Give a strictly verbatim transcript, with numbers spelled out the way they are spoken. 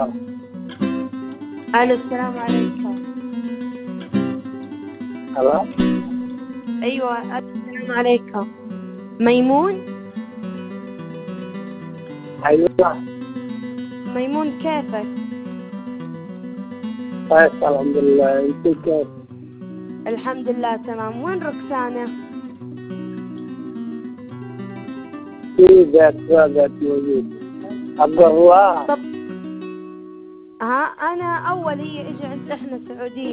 الو السلام عليكم. الو ايوه السلام عليكم. ميمون؟ ايوه ميمون كيفك؟ كويس الحمد لله، انت كيف؟ الحمد لله تمام. وين ركسانة؟ في بيت بيت موجود. الضواء طب ها انا اول هي اجت احنا سعودية